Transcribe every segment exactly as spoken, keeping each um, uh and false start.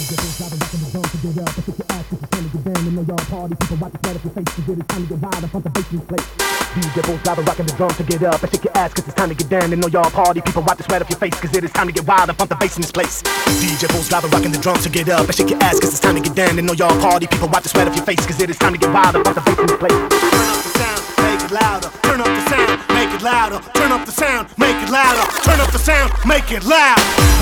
rockin' the drums to get up and shake your ass 'cause it's time to get down. And know y'all party people, wipe the sweat off your face 'cause it is time to get wild and pump the bass in this place. D J Bulls Driver rockin' the drums to get up and shake your ass 'cause it's time to get down. And know y'all party people, wipe the sweat off your face 'cause it is time to get wild and pump the bass in this place. Turn up the sound, make it louder. Turn up the sound, make it louder. Turn up the sound, make it louder. Turn up the sound, make it loud.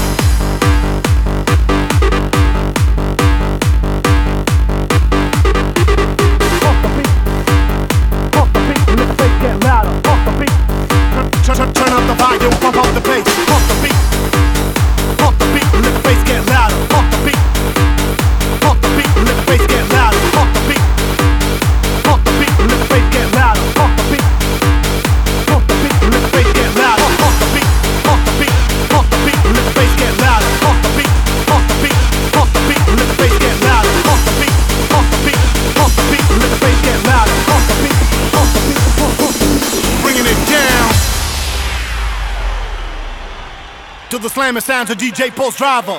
Get louder, pump the beat. Turn, turn, turn up the volume, pump up the bass. Pump the beat, pump the beat, let the bass get louder. Pump the beat, pump the beat, let the bass get louder. Pump the beat, pump the beat, let the bass get louder. Pump the beat, pump the beat, let the bass get louder. Pump the beat, pump the beat, pump the beat, let the bass get louder. Pump the beat, pump the beat, pump the beat, let the bass get louder. Pump the beat, pump the beat, pump the beat, let the bass get louder. Pump the beat, pump the beat, pump the beat. Bringing it down to the slamming sounds of D J Bulls Driver.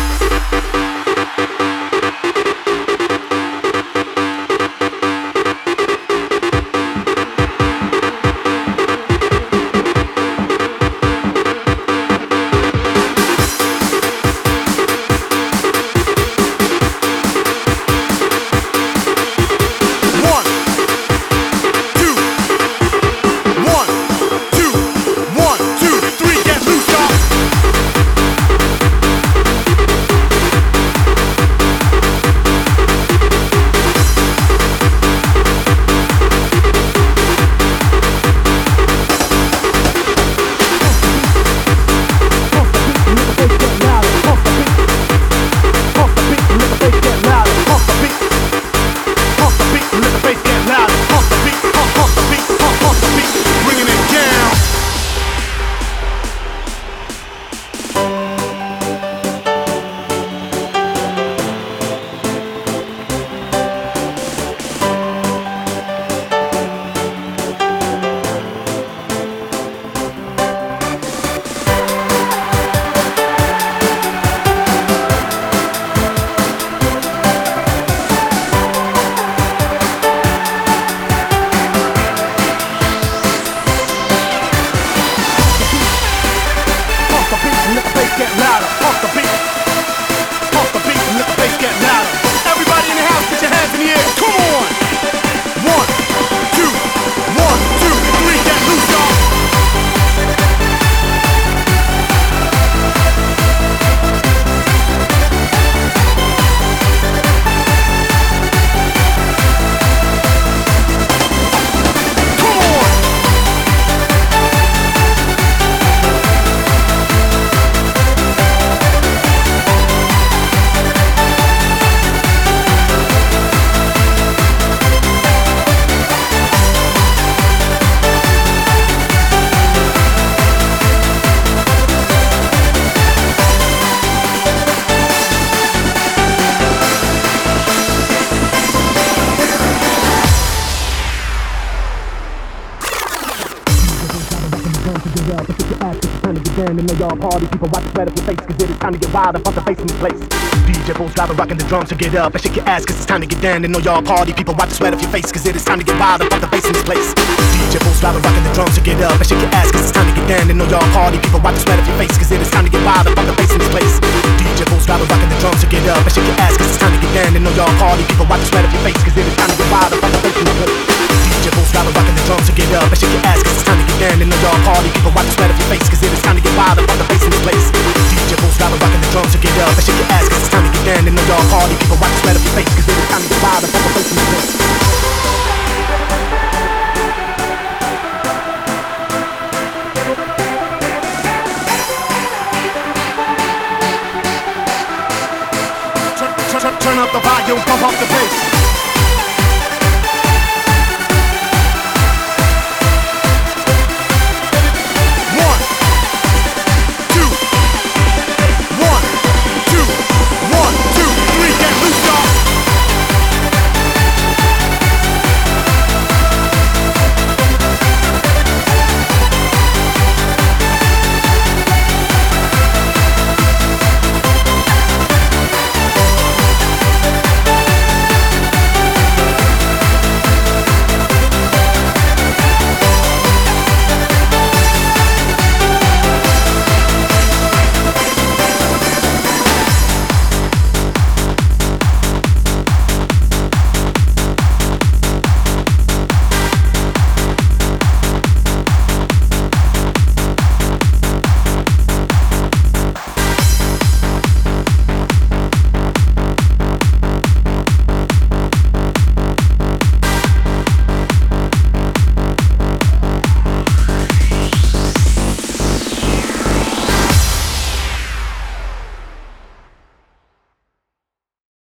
And know y'all party people, wipe the sweat off your face 'cause it is time to get wild and pump the bass in this place. D J Bulls Driver rockin' the drums to get up and shake your ass 'cause it's time to get down. And know y'all party people, wipe the sweat off your face 'cause it is time to get wild and pump the bass in this place. D J Bulls Driver rockin' the drums to get up and shake your ass 'cause it's time to get down. And know y'all party people, wipe the sweat off your face 'cause it is time to get wild and pump the bass in this place. D J Bulls Driver rockin' the drums to get up and shake your ass 'cause it's time to get down. And know y'all party people, wipe the sweat off your face 'cause it is time to get wild and pump the bass in this place. D J Bulls Driver rockin' the drums to get up and shake your ass 'cause it's time to get down. And know y'all party people, wipe the sweat off your face 'cause it is time to get wild and pump the bass in this place. D J Bulls Driver rockin' the drums to get up and shake your ass 'cause it's time to get down. And know y'all party people, wipe the sweat off your face 'cause it is time to get wild and pump the bass in this place. Turn up the volume, pump up the bass.